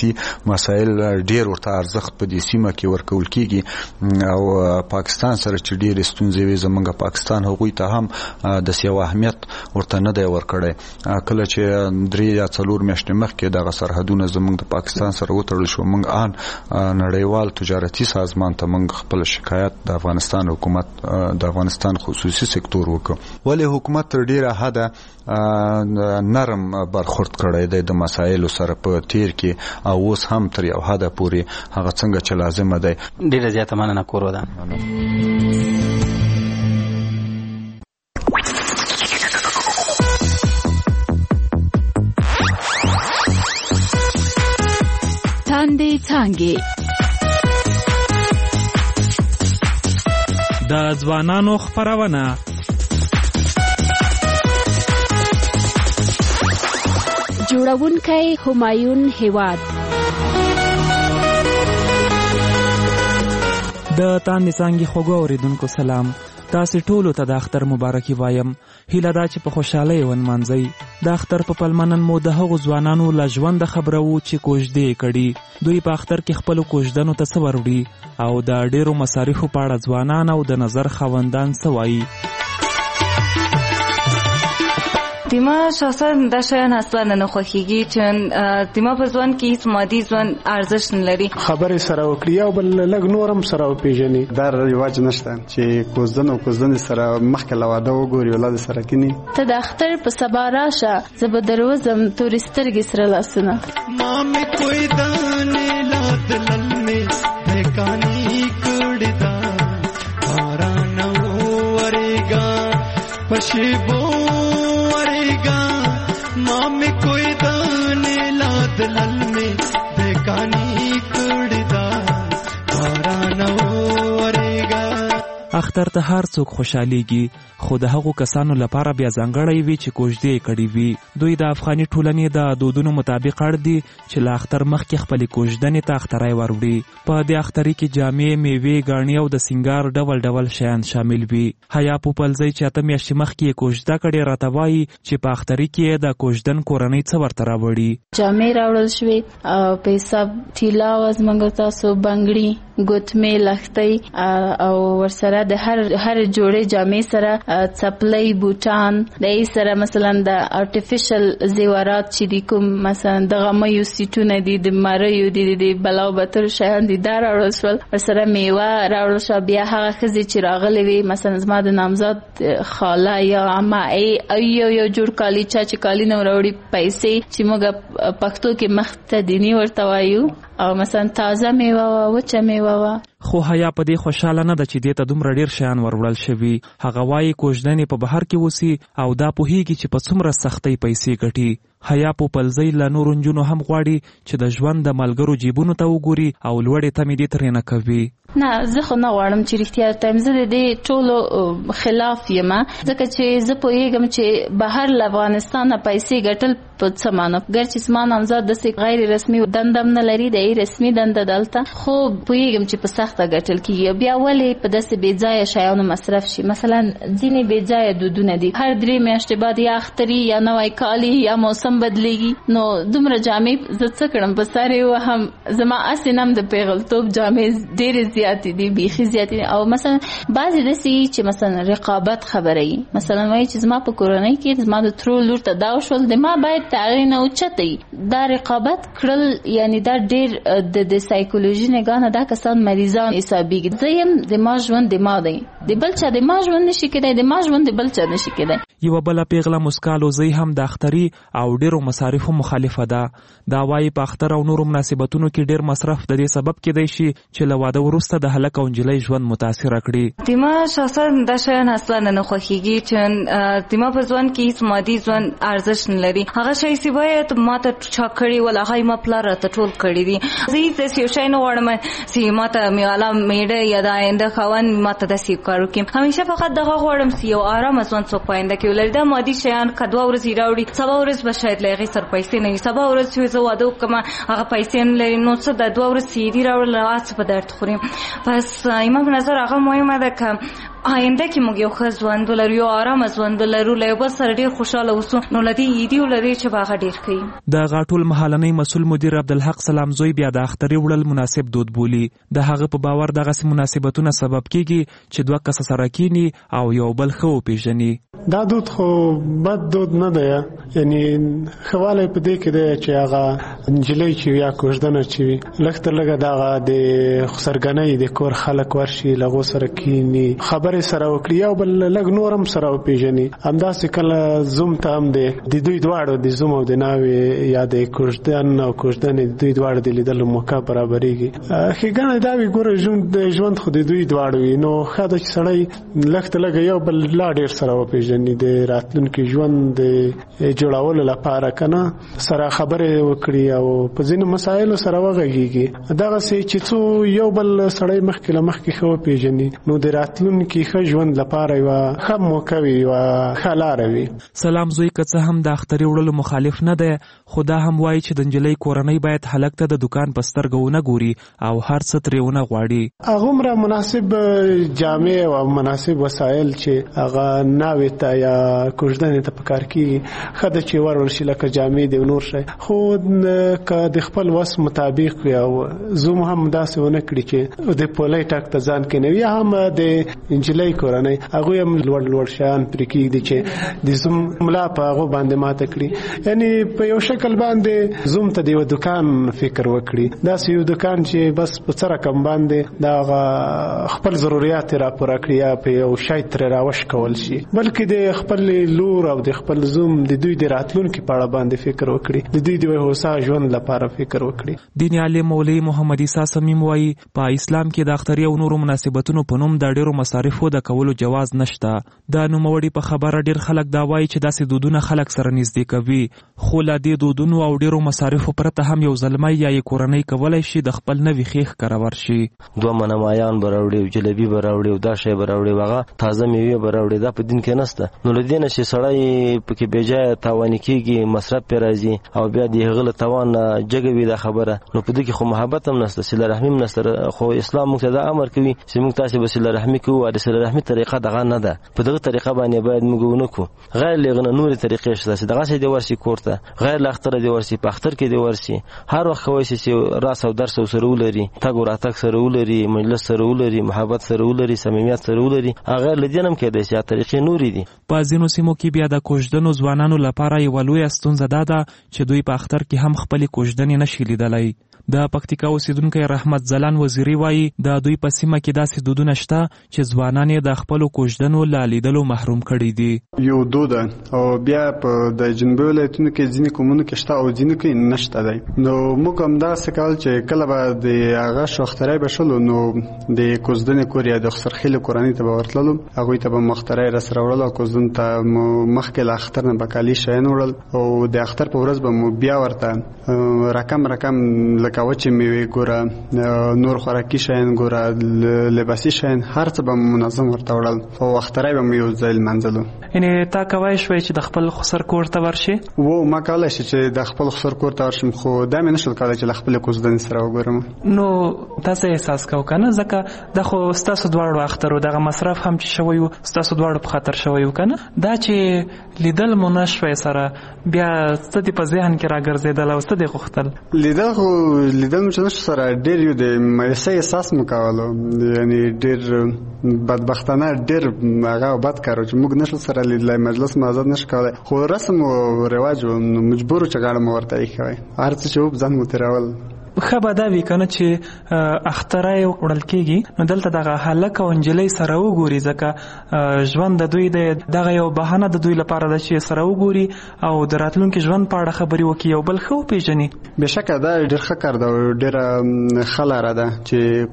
سیاسي مسایل ډیر ورته ارزښت په دې سیمه کې ورکول کیږي او پاکستان سره چې ډیر ستونزې وي زمونږ پاکستان هغوی ته هم د سیاو اهمیت ورته نه دی ورکړی. کله چې 3 یا 4 میاشتې مخکې دغه سرحدونه زمونږ د پاکستان سره وتړل شو موږ ان نړیوال تجارتي سازمان ته موږ خپل شکایت د افغانستان حکومت د افغانستان خصوصي سکتور وکړ ولې حکومت تر ډیره حده نرم برخورد کړی دی د مسایلو سره په تیر کې او اوس هم تر یو حده پورې هغه څنګه چې لازمه دی. ډیره زیاته مننه کورو ده. تاندې څانګې د ځوانانو خپرونه جوړونکی همایون هیواد. د تاندې څانګې خوږو اوریدونکو سلام. تاسو ټولو ته د اختر مبارکي وایم. هیله ده چې په خوشحالۍ ونمانځئ. د اختر په پلمنن مو د هغو ځوانانو له ژونده خبره وو چې کوژدې کړي. دوی په اختر کې خپلو کوژدنو ته څه وروړي او د ډیرو مصارفو په اړه ځوانان او د نظر خاوندان څه وایي. دیما شخصا دا شیان اصلا نه خوښیږي چې دیما په ځوان کې هیڅ مادي ځوان ارزښت نه لري. خبرې سره وکړي او بل لږ نورم سره وپېژني. دا رواج نشته چې کوزدن او کوزدن سره مخکې له واده وګوري ولادت سره کینی. ته د اختر په سبا راشه زه به دروزم تورې سترګې سره لاسونه. ما مې کوئی دانې لاد للمې بېکاني کړې ده باران ورېږه پشیبو ما میں کوئی دانے لاد لل میں بیکانی کڑی دا باران اورېږه. اختر ته هر څوک خوشحالیږي خو د هغو کسانو لپاره بیا ځانګړی وي چې کوژدې کړي وي. دوی د افغاني ټولنې د دودونو مطابق اړ دي چې له اختر مخکې خپلې کوژدنې ته اختری وروړي. په دې اختري کې جامې، میوې، ګاڼې او د سینګار ډول ډول شیان شامل وي. حیا پوپلزی چې 8 میاشتې مخکې یې کوژده کړې راته وایي چې په اختري کې د کوژدن کورنۍ څه ورته راوړي. جامې راوړل شوې او په حساب طلا و زموږ تاسو بنګړي ګوتمې لښتۍ او ورسره د هر جوړې جامې سره څپلۍ بوټان د سره مثلا د آرټیفیشل زیورات چې دي کوم مثلا د غمیو سیټونه دي د ماریو دي د بلاو بتر شیان دي دا راوړل شول. ورسره میوه راوړل شو. بیا هغه ښځې چې راغلې وي مثلا زما د نامزاد خاله یا عمه یو جوړ کالي چې کالي نه راوړي پیسې چې موږ پښتو کې مختدینی ورته وایو او مثلا تازه میوه و وچه میوه و. خو حیا په دې خوشاله نه ده چې دې ته دومره ډیر شیان وروړل شوي. هغه وایي کوژدنې په بهر کې وسی او دا پوهیږي چې په څومره سختۍ پیسې ګټي. حیا پوپلزی له نورو نجونو هم غواړي چې د ژوند د ملګرو جیبونو ته وګوري او لوړې تمې دې ترې نه کوي. نه زه خو نه غواړم چې رښتیا تایم زه د دې ټولو خلاف یم ځکه چې زه پوهیږم چې بهر له افغانستانه پیسې ګټل په څه معنی ګرچې زما نامزاد داسې غیر رسمي دنده هم نه لري د رسمي دنده دلته خو پوهیږم چې په سخته ګټل کېږي. بیا ولې په داسې بې ځایه شیانو مصرف شي. مثلا ځینې بې ځایه دودونه دي هر 3 میاشتې بعد یا اختري یا نوی کالي یا موسم بدلیږي نو دومره جامې زه څه کړم په سر یې وهم. زما اسې نم د پیغلتوب جامې ډېرې زیاتې دي بیخي زیاتې دي او مثلا بعضې داسې چې مثلا رقابت خبره وي مثلا وایي چې زما په کورنۍ کې زما د ترو لور ته دا وشول د ما باید د هغې نه اوچته وي. دا رقابت کړل یعنی دا ډېر د سایکولوژي نګاه دا کسان مریضان حسابېږي. زه یم د ما ژوند د ما دی د بل چا د ما ژوند نشي کېدی د ما ژوند د بل چا نشي کېدی. یوه بله پیغله مسکا لوزۍ هم د اختري او ډیرو مصارفو مخالفه ده. دا وایي په اختر او نورو مناسبتونو کې ډیر مصرف د دې سبب کېدی شي چې له واده وروسته د هلک او نجلۍ ژوند متاثره کړي. دیما شخصا دا شیان اصلا نه خوښیږي چې دیما په ځوان کې هیڅ مادي ځوان ارزښت نه لري. هغه شی چې باید ماته چا کړي ول هغه ما پلار راته ټول کړي دي. زه هیڅ یو شی نه غواړم چې ماته میاله میډه یا د آینده خاوند ماته داسې کار وکړي. همیشه فقط دغه غواړم چې یو آرام ژوند څوک په آینده کې ولري. دا مادي شیان که 2 ورځې راوړي سبا ورځ به شاید له هغې سره پیسې نه وي. سبا ورځ چې زه واده وکړم هغه پیسې نه لري نو څه د 2 ورځې دي راوړل څه په درد خوریم. پس ایما په نظر هغه مهمه ده که آینده کې موږ یو ښه ژوند ولرو، یو آرامه ژوند ولرو، له یو بل سره ډېر خوشحاله اوسو، نو له دې ایدي ولري چې به هغه ډېر کوي. د غاټول مهالنۍ مسؤل مدیر عبدالحق سلامزوی بیا د اختري وړل مناسب دود بولي. د هغه په باور دغسې مناسبتونه سبب کیږي چې دوه کسه سره کینی او یو بل ښه وپېژني. دا دود خو بد دود نه دی، یعنی خواله په دې کې دی چې هغه نجلۍ چې یا کوژدنه چې وي لږ تر لږه دغه د خسرګنۍ د کور خلک ورشي، له هغو سره کینی، خبرې سره وکړي، یو بل لږ نور هم سره وپېژني. همداسې کله زوم ته هم دی د دوی دواړو د زوم او د ناوې یا د کوژدن او کوژدنې د دوی دواړو د لیدلو موقع برابرېږي. ښېګڼه دا وي ګوره ژوند خو د دوی دواړو وي، نو ښه ده چې سړی لږ تر لږه یو بل لا ډېر سره وپېژني، د راتلونکي ژوند د جوړولو لپاره کنه سره خبرې وکړي او په ځینو مسایلو سره وغږیږي. دغسې چې څو یو بل سړی مخکې له مخکې ښه وپېژني نو د راتلونکي ښه ژوند لپاره یوه ښه موقع وي، یوه ښه لاره وي. سلامزوی که څه هم د اختري وړلو مخالف نه دی، خو دا هم وایي چې د نجلۍ کورنۍ باید هلک ته د دوکان په سترګه ونه ګوري او هر څه ترې ونه غواړي. هغومره مناسب جامې او مناسب وسایل چې هغه ناوې ته یا کوژدنې ته په کار کېږي ښه ده چې ورشي، لکه جامې دی نور شی، خو که د خپل وس مطابق وي او زوم هم داسې ونه کړي چې د پولۍ ټک ته ځان کېنوي، یا هم د نجلۍ کورنۍ هغوی هم لوړ لوړ شیان پرې کېږدي چې د زوم ملا په هغو باندې ماته کړي. یعنې په یو شکل باندې زوم ته د یو دکان فکر وکړي، داسې یو دکان چې بس په څه رقم باندې د هغه خپل ضروريات راپوره کړي یا په یو شی ترې راوشکول شي، بلکې د خپل لور او د خپل زوم د دوی د راتلونکي په اړه باندې فکر وکړي، د دوی د هوسا ژوند لپاره فکر وکړي. دین عالم مولوي محمد عیسی صمیم وایي په اسلام کې د اختري او نورو مناسبتونو په نوم د ډیرو مصارفو د کولو جواز نشته. د نوموړي په خبره ډیر خلک دا وایي چې داسې دودونه خلک سره نږدې کوي، خو له دې دودونو او ډیرو مصارفو پرته هم یو زلمی یا یې کورنۍ کولی شي د خپل نوي خیښ کراور شي. دوه منمایان به راوړي او جلبي به راوړي او دا شی به راوړي، هغه تازه میوې به راوړي، دا په دین کې نشته. نو له دې نه چې سړی پکې بېجایه تاواني کېږي، مصرف پرې راځي او بیا د هغه له توان نه جګه وي دا خبره، نو په دې کې خو محبت هم نشته، صله رحمي هم نشته. خو اسلام موږ ته دا امر کوي چې موږ تاسې به صله رحمي کوو، او د صله رحمي طریقه دغه نه ده، په دغه طریقه باندې باید موږ ونه کړو. غیر له هغه نه نورې طریقې شته چې دغسې دې ورشي کور ته، غیر له اختره دې ورشي، په اختر کې دې ورشي، هر وخت کولی شي چې راس او درس سره ولري، تګ او راتګ سره ولري، مجلس سره ولري، محبت سره ولري، صمیمیت سره ولري. غیر له دې نه هم کېدای شي طریقې نورې دي. په ځینو سیمو کې بیا د کوژدنو ځوانانو لپاره یوه لویه ستونزه دا ده چې دوی په اختر کې هم خپلې کوژدنې نشي لیدلی. د پکتیکا اوسیدونکی رحمت زلان وزیری وایي د دوی په سیمه کې داسې دودونه شته چې ځوانان یې د خپلو کوژدنو له لیدلو محروم کړي دي. یو دود او بیا په د جنوبي ولایتونو کې ځینې قومونو کې شته او ځینې کې نشته دی. نو موږ هم داسې کول چې کله به د هغه شاخترۍ به شلو نو د کوژدنې کور یا د خسرخیلو کورنۍ ته به ورتللو، هغوی ته به مخترۍ راسره وړل او کوژدن ته مخکې له اختر نه به کالي شیان وړل او د اختر په ورځ به مو بیا ورته رقم لکه وچې میوې ګوره، نور خوراکي شیان ګوره، لباسي شیان، هر څه به منظم ورته وړل او اخترۍ به مو یو ځای لمانځلو. یعنې تا کولی شوی چې د خپل خسر کور ته ورشي؟ ما کولی شي چې د خپل خسر کور ته ورشم، خو دا مې نشول کولی چې له خپلې کوژدنې سره وګورم. نو تاسو احساس کوو که نه، ځکه دا خو ستاسو دواړو اختر و، دغه مصرف هم چې شوی و ستاسو دواړو په خاطر شوی و که نه، دا چې لیدل مو نه شوی سره بیا څه دې په ذهن کې راګرځېدل او څه دې غوښتل؟ لیدل مو چې نشو سره ډېر یو د مایوسۍ احساس مو کولو، یعنې ډېر بدبختانه ډېر هغه بد کار و چې موږ نشو سره لیدلی، مجلس مو آزاد نشو کولی، خو رسم او رواج و نو مجبور و چې غاړه مو ورته ایښی، هر څه چې و ځان مو تېرول. ښه به دا وي که نه چې اخترۍ وړل کېږي نو دلته دغه هلک او نجلۍ سره وګوري، ځکه ژوند د دوی دغه یو بهانه د دوی لپاره ده چې سره وګوري او د راتلونکي ژوند په اړه خبرې وکړي، یو بل ښه وپېژني. بېشکه دا ډېر ښه کار ده او ډېره ښه لاره ده چې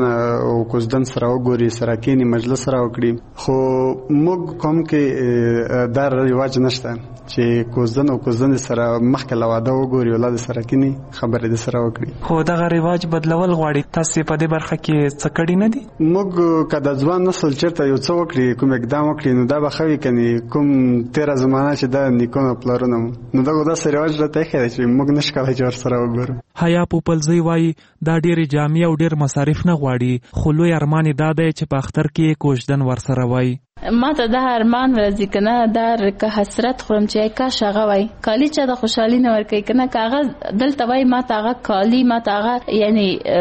کوژدن سره وګوري، سره کښېني، مجلس سره وکړي، خو موږ قوم کې دا رواج نشته. چې کوزدن او کوزدن سره مخکې له واده وګوري اولاد سره کینی خبرې د سره وکړي. خو دغه رواج بدلول غواړي. تاسو په دې برخه کې څه کړی نه دي؟ موږ که د ځوان نسل چېرته یو څه وکړي کوم اقدام وکړي نو دا به ښه وي کنې کوم تېره زمانه چې دا نیکونه پلرونه نو دغه داسې رواج راته ایښی دی چې موږ نشو کولی چې ورسره وګورو. حیا پوپلزی وایي دا ډېرې جامې او ډېر مصارف نه غواړي خو لوی ارمان یې دا دی چې په اختر کې کوژدن ورسره وای. ما ته دا ارمان راځي کنه دا که حسرت خورم چې کاش هغه وای کالی چې د خوشحالي نه ورکوي کنه کاغه دلته وای ما ته هغه کالی ما ته هغه یعنی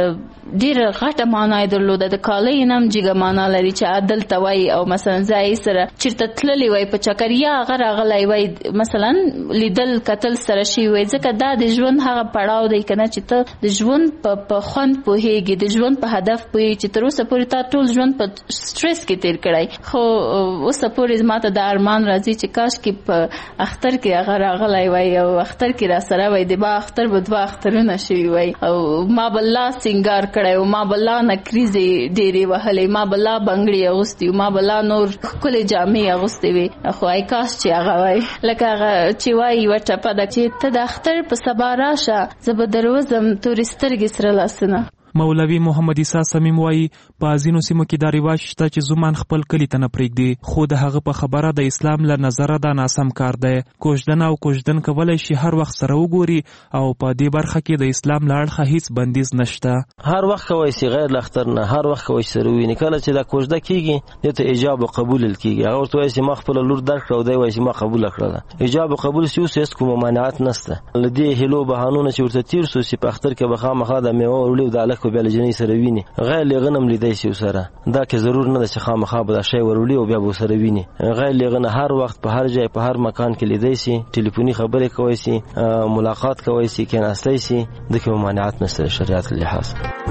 ډېر غټه معنا یې درلوده د کالی نم جګه معنا لري چې دلته وای او مثلا ځای سره چیرته تللی وای په چکریا هغه راغلی وای مثلا لیدل کتل سره شي وای ځکه دا د ژوند هغه پړاو دی کنه چې ته د ژوند په خوند پوهیږي د ژوند په هدف پوهیږي چې تر اوسه پورې تا ټول ژوند په سټرس کې تیر کړی خو اوس پورې ما ته د ارمان راځي چې کاش کې په اختر کې هغه راغلی وای او اختر کې را سره وای د با اختر به 2 اخترونه شوي وای او ما بلا سنگار کړی او ما بلا نکریزې ډېرې وهلې ما بلا بنګړي اغوستي ما بلا نور ښکلې جامې اغوستې وي خو ای کاش چې هغه وای لکه هغه چې وای یوه ټپه ده چې ته د اختر په سبا راشه زه به دروزم تورې سترګې سره لاسونه. مولوي محمد عیسی صمیم وایي په ځینو سیمو کې دا رواج شته چې زومان خپل کلي ته نه پرېږدي خو د هغه په خبره د اسلام له نظره دا ناسم کار دی. کوژدن او کوژدن کولی شي هر وخت سره وګوري او په دې برخه کې د اسلام له اړخه هیڅ بندیز نشته. هر وخت کولی شي غیر له اختر نه هر وخت کولی شي سره وویني. کله چې دا کوژده کېږي دې ته ایجاب او قبول کېږي. هغه ورته وایي چې ما خپله لور درکړه او دی وایي چې ما قبوله کړله. ایجاب او قبول چې اوس هېڅ کوم ممانعت نشته. له دې هیلو بهانونه چې ورته تېر شو چې په اختر کې به خامخا د میوه وړي او د هلک بیا له جنۍ سره ویني غیر لغنم لیدای شي سره دا کې ضرور نه ده چې خامخا به دا شی ورولي او بیا به سره ویني. غیر لغنه هر وخت په هر ځای په هر مکان کې لیدای شي ټلیفوني خبرې کوي شي ملاقات کوي شي کېناستای شي د کوم مانعات نشته شریعت لحاظ.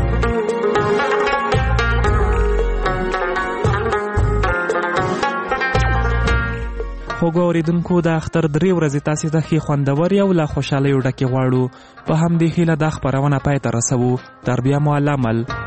خوږو اوریدونکو د اختر 3 ورځې تاسې ته ښې خوندورې او له خوشحالیو ډکې غواړو. په همدې هیله دا خپرونه پای ته رسوو. تر بیا مو الله مل.